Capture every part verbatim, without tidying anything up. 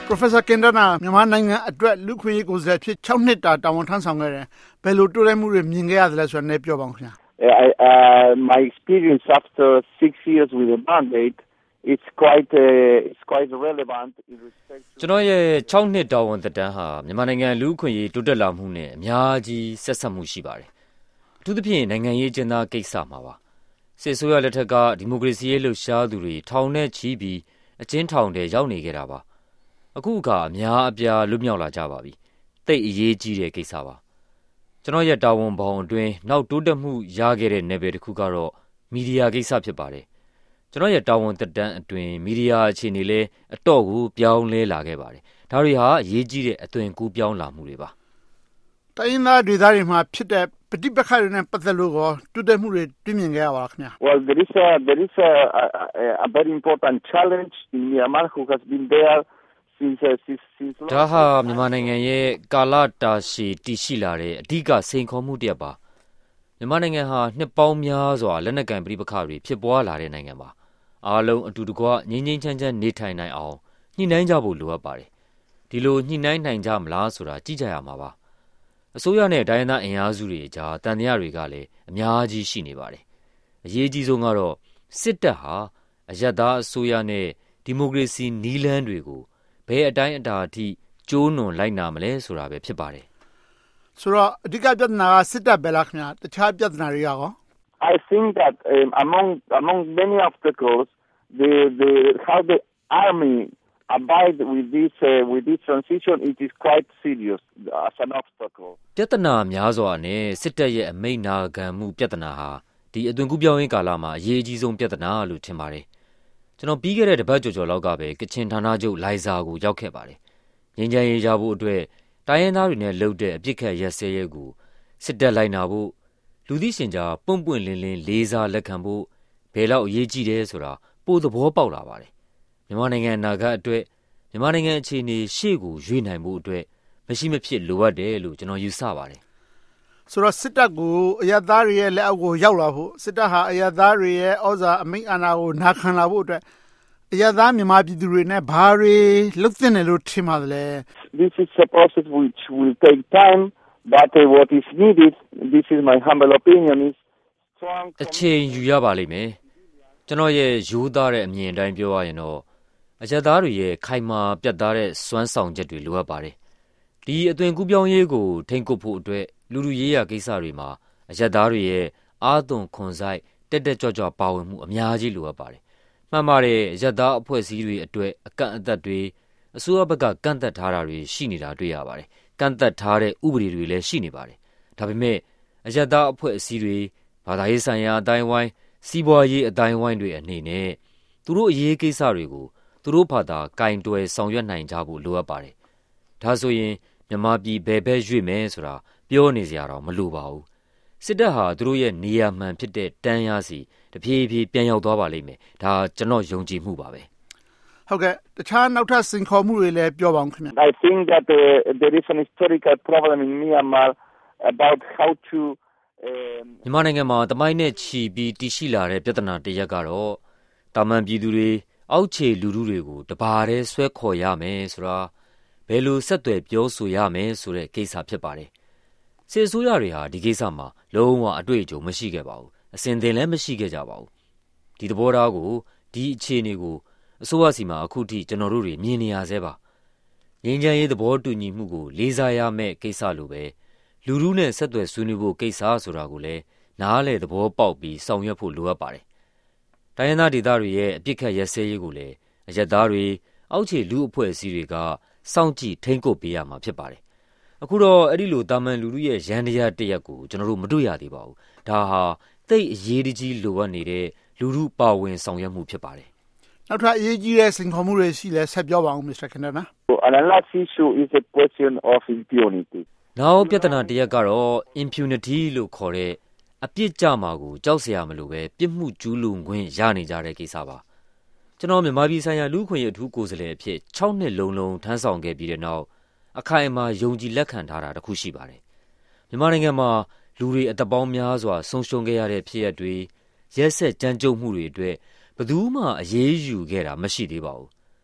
Professor Kendana မြန်မာနိုင်ငံအတွက်လူခွင့်ရေးကိုယ်စားလှယ်ဖြစ်၆နှစ်တာတာဝန်ထမ်းဆောင်ခဲ့တယ်ဘယ်လိုတိုးတက်မှုတွေမြင်ခဲ့ရသလဲဆိုတာနဲ့ပြောပါဦးခင်ဗျာ I, uh, my experience after six years with a mandate it's quite uh, it's quite relevant in respect to ကျွန်တော်ရဲ့၆နှစ်တာဝန်သက်တမ်းဟာမြန်မာနိုင်ငံလူခွင့်ရေးတိုးတက်လာမှုနဲ့အများကြီးဆက်ဆက်မှုရှိပါတယ်အထူးသဖြင့်နိုင်ငံရေးကျင်းသားကိစ္စမှာပါစစ်ဆိုးရလက်ထက်ကဒီမိုကရေစီရေးလှုပ်ရှားသူတွေထောင်နဲ့ချီပြီးအကျဉ်းထောင်တွေရောက်နေကြတာပါအခုအခါအများအပြားလွတ်မြောက်လာကြပါပြီတိတ်အရေးကြီးတဲ့ကိစ္စပါကျွန်တော်ရဲ့တာဝန်ပေါင်းအတွင်းနောက်တိုးတက်မှုရခဲ့တဲ့နယ်ပယ်တစ်ခုကတော့မီဒီယာကိစ္စဖြစ်ပါတယ်ကျွန်တော်ရဲ့တာဝန်သက်တမ်းအတွင်းမီဒီယာအခြေအနေလဲအတော့ကိုပြောင်းလဲလာခဲ့ပါတယ်ဒါတွေဟာအရေးကြီးတဲ့အသွင်ကူးပြောင်းလာမှုတွေပါတိုင်းရင်းသားဒေသတွေမှာဖြစ်တဲ့ပဋိပက္ခတွေနဲ့ပတ်သက်လို့ကောတိုးတက်မှုတွေတွေ့မြင်ခဲ့ရပါလားခင်ဗျာ Well there is a there is a, a, a very important challenge in Myanmar who has been there since uh, since since ဒါဟာမြန်မာနိုင်ငံရဲ့ကာလတာရှည်တည်ရှိလာတဲ့အဓိကစိန်ခေါ်မှုတစ်ပါမြန်မာနိုင်ငံဟာနှစ်ပေါင်းများစွာလက်နက်ကိုင်ပဋိပက္ခတွေဖြစ်ပွားလာတဲ့နိုင်ငံပါအားလုံးအတူတကွငြိမ်းငြိမ်းချမ်းချမ်းနေထိုင်နိုင်အောင်ညှိနှိုင်းကြဖို့လိုအပ်ပါတယ်ဒီလိုညှိနှိုင်းနိုင်ကြမလားဆိုတာကြည့်ကြရမှာပါအစိုးရနဲ့တိုင်းရင်းသားအင်အားစုတွေအကြားတန်တရားတွေကလည်းအများကြီးရှိနေပါတယ်အရေးကြီးဆုံးကတော့စစ်တပ်ဟာအယက်သားအစိုးရနဲ့ဒီမိုကရေစီနီးလန်းတွေကိုဘယ်အတိုင်းအတာအထိကျိုးနွန်လိုက်နာမလဲဆိုတာပဲဖြစ်ပါတယ်ဆိုတော့အဓိကပြဿနာကစစ်တပ်ပဲလားခင်ဗျာတခြားပြဿနာတွေရော I think that um, among among many obstacles the the how the army abide with this uh, with this transition it is quite serious as an obstacle ပြဿနာများစွာနဲ့စစ်တပ်ရဲ့အမိန့်နာခံမှုပြဿနာဟာဒီအသွင်ကူးပြောင်းရေးကာလမှာအရေးကြီးဆုံးပြဿနာလို့ထင်ပါတယ်ကျွန်တော်ပြီးခဲ့တဲ့တပတ်ကျော်ကျော်လောက်ကပဲကချင်ဌာနချုပ်လိုင်ဇာကိုရောက်ခဲ့ပါတယ်ငြိမ်းချမ်းရေးရဖို့အတွက်တိုင်းရင်းသားတွေနဲ့လှုပ်တဲ့အပြစ်ခတ်ရက်စဲရဲကိုစစ်တပ်လိုက်နာဖို့လူသိရှင်ကြားပွန့်ပွန့်လင်းလင်းလေးစားလက်ခံဖို့ဘယ်လောက်အရေးကြီးတယ်ဆိုတာပိုသဘောပေါက်လာပါတယ်မြန်မာနိုင်ငံအနာဂတ်အတွက်မြန်မာနိုင်ငံအခြေအနေရှေ့ကိုရွေ့နိုင်ဖို့အတွက်မရှိမဖြစ်လိုအပ်တယ်လို့ကျွန်တော်ယူဆပါတယ်ဆိုတော့စစ်တပ်ကိုအယက်သားတွေရဲ့လက်အောက်ကိုရောက်လာဖို့စစ်တပ်ဟာအယက်သားတွေရဲ့ဩဇာအမိန့်အာဏာကိုနာခံလာဖို့အတွက်အယက်သားမြန်မာပြည်သူတွေနဲ့ဘာတွေလုပ်သင့်တယ်လို့ထင်ပါသလဲ This is a process which will take time but uh, what is needed this is my humble opinion is strong အချိန်ယူရပါလိမ့်မယ်ကျွန်တော်ရဲ့ရိုးသားတဲ့အမြင်အတိုင်းပြောရရင်တော့အယက်သားတွေရဲ့ခိုင်မာပြတ်သားတဲ့စွမ်းဆောင်ချက်တွေလိုအပ်ပါတယ်ဒီအသွင်ကူးပြောင်းရေးကိုထိန်းကွပ်ဖို့အတွက်လူလူရေးရာကိစ္စတွေမှာအယက်သားတွေရဲ့အာသွန်ခွန်ဆိုင်တက်တက်ကြွကြွပါဝင်မှုအများကြီးလိုအပ်ပါတယ်မှန်ပါတယ်အယက်သားအဖွဲ့အစည်းတွေအတွက်အကန့်အသတ်တွေအစိုးရဘက်ကကန့်သက်ထားတာတွေရှိနေတာတွေ့ရပါတယ်ကန့်သက်ထားတဲ့ဥပဒေတွေလည်းရှိနေပါတယ်ဒါပေမဲ့အယက်သားအဖွဲ့အစည်းတွေဘာသာရေးဆိုင်ရာအတိုင်းဝိုင်းစီးပွားရေးအတိုင်းဝိုင်းတွေအနေနဲ့သူတို့အရေးကိစ္စတွေကိုသူတို့ဘာသာကင်တွယ်ဆောင်ရွက်နိုင်ကြဖို့လိုအပ်ပါတယ်ဒါဆိုရင်မြန်မာပြည်ဘယ်ဘက်ရွေ့မယ်ဆိုတာပြောနေစရာတော့မလိုပါဘူးစစ်တပ်ဟာသူတို့ရဲ့နေရာမှန်ဖြစ်တဲ့တန်းရစီတဖြည်းဖြည်းပြန်ရောက်သွားပါလိမ့်မယ်ဒါကျွန်တော်ယုံကြည်မှုပါပဲဟုတ်ကဲ့တခြားနောက်ထပ်စိန်ခေါ်မှုတွေလည်းပြောပါဦးခင်ဗျ I think that uh, there is an historical problem in Myanmar about how to မြန်မာနိုင်ငံမှာတမိုင်းနဲ့ချီပြီးတည်ရှိလာတဲ့ပြဿနာတစ်ရပ်ကတော့တာမန်ပြည်သူတွေအောက်ခြေလူထုတွေကိုတပါးတည်းဆွဲခေါ်ရမယ်ဆိုတာဘယ်လိုဆက်သွယ်ပြောဆိုရမယ်ဆိုတဲ့ကိစ္စဖြစ်ပါတယ်စစ်အစိုးရတွေဟာဒီကိစ္စမှာလုံးဝအတွေ့အကြုံမရှိခဲ့ပါဘူးအစဉ်သင်လည်းမရှိခဲ့ကြပါဘူးဒီသဘောထားကိုဒီအခြေအနေကိုအစိုးရစီမှာအခုထိကျွန်တော်တို့တွေမြင်နေရဆဲပါငြိမ်းချမ်းရေးသဘောတူညီမှုကိုလေးစားရမယ့်ကိစ္စလိုပဲလူထုနဲ့ဆက်သွယ်ဆွေးနွေးဖို့ကိစ္စဆိုတာကိုလည်းနားလည်သဘောပေါက်ပြီးဆောင်ရွက်ဖို့လိုအပ်ပါတယ်တိုင်းရင်းသားဒေသတွေရဲ့အပြစ်ခတ်ရက်စဲရေးကိုလည်းအယက်သားတွေအောက်ခြေလူအဖွဲ့အစည်းတွေကစောင့်ကြည့်ထိန်းကွပ်ပေးရမှာဖြစ်ပါတယ်အခုတော့အဲ့ဒီလိုတာမန်လူထုရဲ့ရန်တရားတရက်ကိုကျွန်တော်တို့မတွေ့ရသေးပါဘူးဒါဟာသိအရေးကြီးလိုအပ်နေတဲ့လူထုပါဝင်ဆောင်ရွက်မှုဖြစ်ပါတယ်နောက်ထပ်အရေးကြီးတဲ့စိန်ခေါ်မှုတွေရှိလဲဆက်ပြောပါဦး Mister Kendana An last issue is a question of impunity နောက်ပြဿနာတရက်ကတော့ impunity လို့ခေါ်တဲ့အပြစ်ကြမှာကိုကြောက်စရာမလိုပဲပြစ်မှုကျူးလွန်ခွင့်ရနေကြတဲ့ကိစ္စပါကျွန်တော်မြန်မာပြည်ဆိုင်ရာလူ့ခွင့်ရေးအထူးကိုယ်စားလှယ်အဖြစ်၆နှစ်လုံးလုံးထမ်းဆောင်ခဲ့ပြီးတဲ့နောက်အခိုင်အမာယုံကြည်လက်ခံထားတာတစ်ခုရှိပါတယ်မြန်မာနိုင်ငံမှာလူတွေအသက်ပေါင်းများစွာဆုံးရှုံးခဲ့ရတဲ့ဖြစ်ရပ်တွေရက်စက်ကြမ်းကြုတ်မှုတွေအတွက်ဘယ်သူမှအရေးယူခဲ့တာမရှိသေးပါဘူး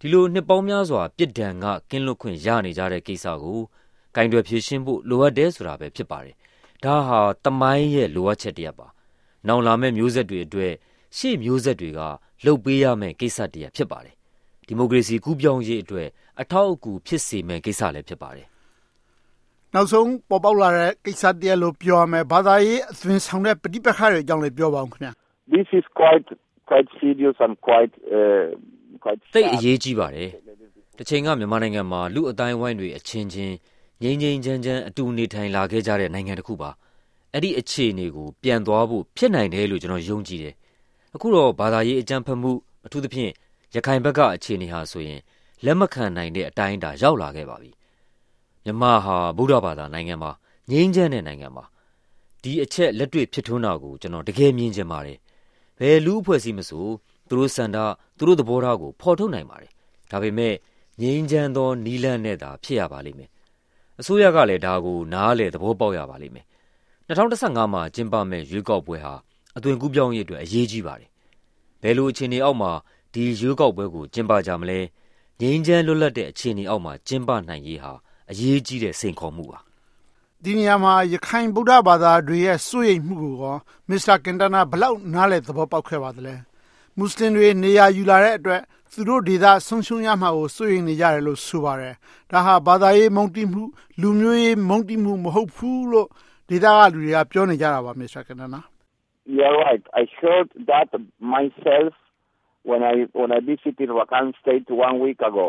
ဒီလိုနှစ်ပေါင်းများစွာပြစ်ဒဏ်ကကင်းလွတ်ခွင့်ရနေကြတဲ့ကိစ္စကိုကင်တွယ်ဖြေရှင်းဖို့လိုအပ်တယ်ဆိုတာပဲဖြစ်ပါတယ်ဒါဟာတမိုင်းရဲ့လိုအပ်ချက်တစ်ရပ်ပါနောင်လာမယ့်မျိုးဆက်တွေအတွက်ရှေ့မျိုးဆက်တွေကလှုပ်ပေးရမယ့်ကိစ္စတစ်ရပ်ဖြစ်ပါတယ်ဒီမိုကရေစီကူးပြောင်းရေးအတွက်အထောက်အကူဖြစ်စေမယ့်ကိစ္စလည်းဖြစ်ပါတယ်နောက်ဆုံးပေါ်ပေါက်လာတဲ့ကိစ္စတည်းလို့ပြောရမယ်ဘာသာရေးအသွင်ဆောင်တဲ့ပဋိပက္ခတွေအကြောင်းလည်းပြောပါအောင်ခင်ဗျာ This is quite quite serious and quite uh, quite သိအရေးကြီးပါတယ်တစ်ချိန်ကမြန်မာနိုင်ငံမှာလူအတိုင်းဝိုင်းတွေအချင်းချင်းငြိမ်းငြိမ်းချမ်းချမ်းအတူနေထိုင်လာခဲ့ကြတဲ့နိုင်ငံတစ်ခုပါအဲ့ဒီအခြေအနေကိုပြန်သွားဖို့ဖြစ်နိုင်တယ်လို့ကျွန်တော်ယုံကြည်တယ်အခုတော့ဘာသာရေးအကြမ်းဖက်မှုအထူးသဖြင့်ရခိုင်ဘက်ကအခြေအနေဟာဆိုရင်လက်မခံနိုင်တဲ့အတိုင်းအတာရောက်လာခဲ့ပါပြီမြန်မာဟာဗုဒ္ဓဘာသာနိုင်ငံမှာငြိမ်းချမ်းတဲ့နိုင်ငံမှာဒီအချက်လက်တွေ့ဖြစ်ထွန်းတာကိုကျွန်တော်တကယ်မြင်ချင်ပါတယ်ဘယ်လူအဖွဲ့အစည်းမဆိုသူတို့စံတာသူတို့သဘောထားကိုဖော်ထုတ်နိုင်ပါတယ်ဒါပေမဲ့ငြိမ်းချမ်းသောနီလန်းနဲ့သာဖြစ်ရပါလိမ့်မယ်အစိုးရကလည်းဒါကိုနားလေသဘောပေါက်ရပါလိမ့်မယ်၂၀၁၅မှာကျင်းပမဲ့ရွေးကောက်ပွဲဟာအသွင်ကူးပြောင်းရေးအတွက်အရေးကြီးပါတယ်ဘယ်လိုအခြေအနေအောက်မှာဒီရွေးကောက်ပွဲကိုကျင်းပကြမလဲငြိမ်းချမ်းလွတ်လပ်တဲ့အခြေအနေအောက်မှာကျင်းပနိုင်ရေးဟာအရေးကြီးတဲ့စိန်ခေါ်မှုပါဒီနေရာမှာရခိုင်ဗုဒ္ဓဘာသာတွေရဲ့စိုးရိမ်မှုကိုရောမစ္စတာကင်တနာဘလောက်နားလေသဘောပေါက်ခဲ့ပါသလဲမွတ်စလင်တွေနေရာယူလာတဲ့အတွက်သူတို့ဒေသဆုံးရှုံးရမှာကိုစိုးရိမ်နေကြတယ်လို့ဆိုပါတယ်ဒါဟာဘာသာရေးမုန်းတီးမှုလူမျိုးရေးမုန်းတီးမှုမဟုတ်ဘူးလို့ဒေသကလူတွေကပြောနေကြတာပါမစ္စတာကင်တနာ You're right. I heard that myself when I when I visited Rakhine State one week ago.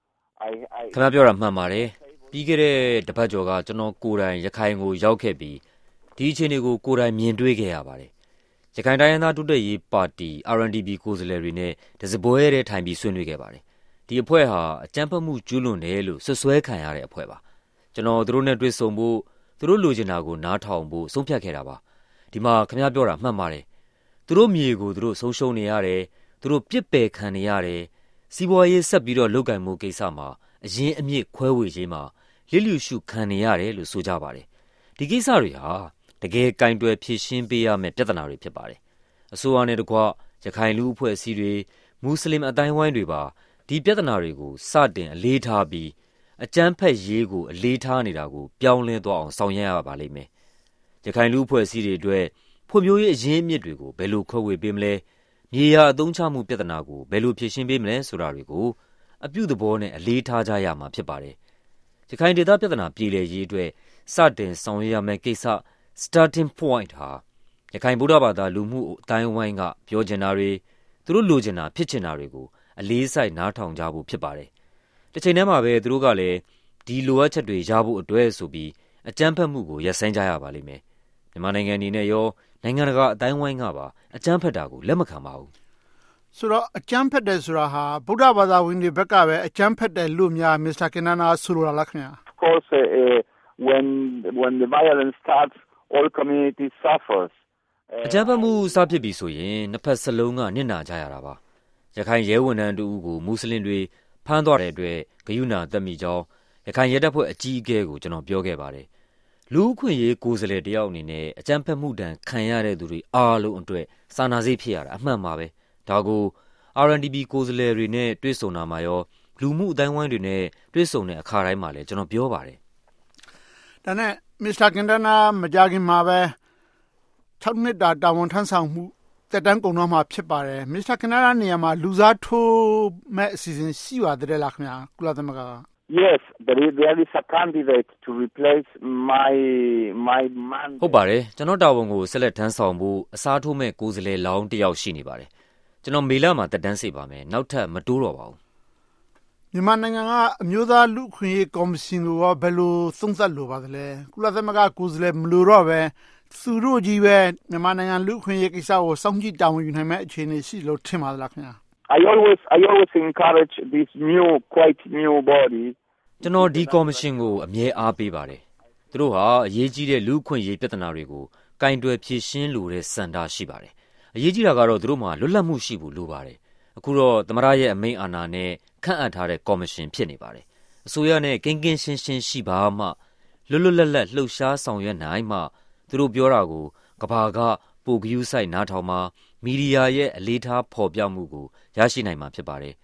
I I ခင်ဗျားပြောတာမှန်ပါတယ်ပြီးခဲ့တဲ့တပတ်ကျော်ကကျွန်တော်ကိုယ်တိုင်ရခိုင်ကိုရောက်ခဲ့ပြီးဒီအခြေအနေကိုကိုယ်တိုင်မြင်တွေ့ခဲ့ရပါတယ်ရခိုင်တိုင်းရင်းသားတိုးတက်ရေးပါတီ R N D P ကိုယ်စားလှယ်တွေနဲ့တစပွဲရဲထိုင်ပြီးဆွေးနွေးခဲ့ပါတယ်ဒီအဖွဲ့ဟာအကြမ်းဖက်မှုကျူးလွန်တယ်လို့ဆွဆွဲခံရတဲ့အဖွဲ့ပါကျွန်တော်တို့နဲ့တွေ့ဆုံဖို့သူတို့လိုချင်တာကိုနားထောင်ဖို့ဆုံးဖြတ်ခဲ့တာပါဒီမှာခင်ဗျားပြောတာမှန်ပါတယ်သူတို့မြေကိုသူတို့ဆုံးရှုံးနေရတယ်သူတို့ပြစ်ပယ်ခံနေရတယ်စီးပွားရေးဆက်ပြီးတော့လုပ်ကင်မှုကိစ္စမှာအရင်အမြစ်ခွဲဝေရေးမှာလစ်လျူရှုခံနေရတယ်လို့ဆိုကြပါတယ်ဒီကိစ္စတွေဟာတကယ်ကင်တွယ်ဖြေရှင်းပေးရမယ့်ပြဿနာတွေဖြစ်ပါတယ်အစိုးရနဲ့တကွရခိုင်လူအဖွဲ့အစည်းတွေမွတ်စလင်အတိုင်းဝိုင်းတွေပါဒီပြဿနာတွေကိုစတင်အလေးထားပြီးအကြမ်းဖက်ရေးကိုအလေးထားနေတာကိုပြောင်းလဲသွားအောင်ဆောင်ရွက်ရပါလိမ့်မယ်ရခိုင်လူအဖွဲ့အစည်းတွေအတွက်ဖွံ့ဖြိုးရေးအရင်းအမြစ်တွေကိုဘယ်လိုခွဲဝေပေးမလဲမြေယာအသုံးချမှုပြဿနာကိုဘယ်လိုဖြေရှင်းပေးမလဲဆိုတာတွေကိုအပြုသဘောနဲ့အလေးထားကြရမှာဖြစ်ပါတယ်ရခိုင်ဒေသပြဿနာပြည်လည်ရေးအတွက်စတင်ဆောင်ရွက်ရမယ့်ကိစ္စ starting point ဟာရခိုင်ဗုဒ္ဓဘာသာလူမှုအတိုင်းဝိုင်းကပြောချင်တာတွေသူတို့လိုချင်တာဖြစ်ချင်တာတွေကိုအလေးစိုက်နားထောင်ကြဖို့ဖြစ်ပါတယ်တစ်ချိန်တည်းမှာပဲသူတို့ကလည်းဒီလိုအပ်ချက်တွေရဖို့အတွက်ဆိုပြီးအကြမ်းဖက်မှုကိုရပ်ဆိုင်းကြရပါလိမ့်မယ်မြန်မာနိုင်ငံအနေနဲ့ရောနိုင်ငံတကာအတိုင်းဝိုင်းကပါအကြမ်းဖက်တာကိုလက်မခံပါဘူးဆိုတော့အကြမ်းဖက်တယ်ဆိုတာဟာဗုဒ္ဓဘာသာဝင်တွေဘက်ကပဲအကြမ်းဖက်တယ်လို့များမစ္စတာကင်နာနာဆိုလိုတာလားခင်ဗျာ Of course uh, uh, when when the violence starts all community suffers အကြမ်းဖက်မှုစဖြစ်ပြီဆိုရင်နှစ်ဖက်စလုံးကနစ်နာကြရတာပါရခိုင်ရဲဝန်ထမ်းတူကိုမွတ်စလင်တွေဖမ်းသွားတဲ့အတွက်ဂယုဏတက်မိကြောင်းရခိုင်ရဲတပ်ဖွဲ့အကြီးအကဲကိုကျွန်တော်ပြောခဲ့ပါတယ်လူ့အခွင့်အရေးကိုယ်စားလှယ်တယောက်အနေနဲ့အကြမ်းဖက်မှုဒဏ်ခံရတဲ့သူတွေအားလုံးအတွက်စာနာစိတ်ဖြစ်ရတာအမှန်ပါပဲဒါကို R N D P ကိုယ်စားလှယ်တွေနဲ့တွေ့ဆုံတာမှာရောလူမှုအတိုင်းဝိုင်းတွေနဲ့တွေ့ဆုံတဲ့အခါတိုင်းမှာလည်းကျွန်တော်ပြောပါတယ်ဒါနဲ့မစ္စတာကင်တနာမကြခင်မှာပဲ၆နှစ်တာတာဝန်ထမ်းဆောင်မှုတက်တန်းကုန်တော့မှာဖြစ်ပါတယ်မစ္စတာကင်တနာနေရာမှာလူစားထိုးမဲ့အစီအစဉ်ရှိပါတယ်လားခင်ဗျာကုလသမဂ္ဂက Yes, there is, there is a candidate to replace my my man. ဟုတ်ပါတယ်ကျွန်တော်တာဝန်ကိုဆက်လက်ထမ်းဆောင်ဖို့အစားထိုးမဲ့ကိုယ်စားလှယ်လောင်းတစ်ယောက်ရှိနေပါတယ်ကျွန်တော်မေလမှာတက်တန်းစေပါမယ်နောက်ထပ်မတိုးတော့ပါဘူးမြန်မာနိုင်ငံကအမျိုးသားလူ့အခွင့်အရေးကော်မရှင်ကဘယ်လိုသုံးသပ်လိုပါသလဲကုလသမဂ္ဂကိုယ်စားလှယ်မလိုတော့ပဲသူတို့ကြီးပဲမြန်မာနိုင်ငံလူ့အခွင့်အရေးကိစ္စကိုစောင့်ကြည့်တာဝန်ယူနိုင်မဲ့အခြေအနေရှိလို့ထင်ပါသလားခင်ဗျာ I always I always encourage this new quite new body ကျွန်တော်ဒီကော်မရှင်ကိုအမြဲအားပေးပါတယ်သူတို့ဟာအရေးကြီးတဲ့လူ့အခွင့်အရေးပြဿနာတွေကိုကင်တွယ်ဖြေရှင်းလိုတဲ့စံတာရှိပါတယ်အရေးကြီးတာကတော့သူတို့မှာလွတ်လပ်မှုရှိဖို့လိုပါတယ်အခုတော့သမရရဲ့အမိန့်အာဏာနဲ့ခန့်အပ်ထားတဲ့ကော်မရှင်ဖြစ်နေပါတယ်အစိုးရနဲ့ကင်းကင်းရှင်းရှင်းရှိပါမှလွတ်လွတ်လပ်လပ်လှုပ်ရှားဆောင်ရွက်နိုင်မှသူတို့ပြောတာကိုကဘာကပိုကယူးဆိုင်နားထောင်မှမီဒီယာရဲ့အလေးထားဖော်ပြမှုကိုရရှိနိုင်မှာဖြစ်ပါတယ်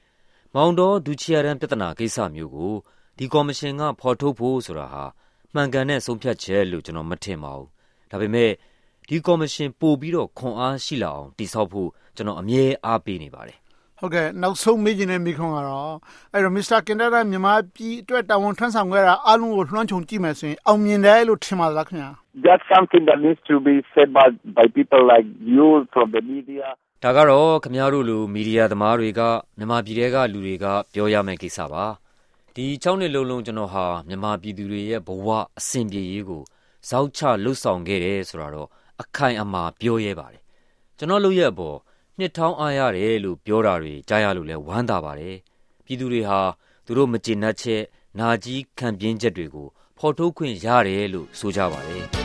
မောင်တော်ဒူချီယာရန်ပြဿနာကိစ္စမျိုးကိုဒီကော်မရှင်ကဖော်ထုတ်ဖို့ဆိုတာဟာမှန်ကန်တဲ့ဆုံးဖြတ်ချက်လို့ကျွန်တော်မထင်ပါဘူးဒါပေမဲ့ဒီကော်မရှင်ပို့ပြီးတော့ခွန်အားရှိလာအောင်တည်ဆောက်ဖို့ကျွန်တော်အမြဲအားပေးနေပါတယ်ဟုတ်ကဲ့နောက်ဆုံးမေးချင်တဲ့မိခွန်းကတော့အဲ့တော့ Mister Kindera မြန်မာပြည်အတွက်တာဝန်ထမ်းဆောင်ခဲ့တာအားလုံးကိုလွှမ်းခြုံကြည့်မယ်ဆိုရင်အောင်မြင်တယ်လို့ထင်ပါသလားခင်ဗျာ That's something that needs to be said by by people like you from the media ဒါကတော့ခင်ဗျားတို့လိုမီဒီယာသမားတွေကမြန်မာပြည်ထဲကလူတွေကပြောရမယ့်ကိစ္စပါဒီ၆နှစ်လုံးလုံးကျွန်တော်ဟာမြန်မာပြည်သူတွေရဲ့ဘဝအဆင်ပြေရေးကိုဇောက်ချလှုပ်ဆောင်ခဲ့တယ်ဆိုတာတော့အခိုင်အမာပြောရဲပါတယ်ကျွန်တော်လုပ်ရအပေါ်နှစ်ထောင်းအားရတယ်လို့ပြောတာတွေကြားရလို့လဲဝမ်းသာပါတယ်ပြည်သူတွေဟာသူတို့မကျေနပ်ချက်နာကြီးခံပြင်းချက်တွေကိုဖော်ထုတ်ခွင့်ရတယ်လို့ဆိုကြပါတယ်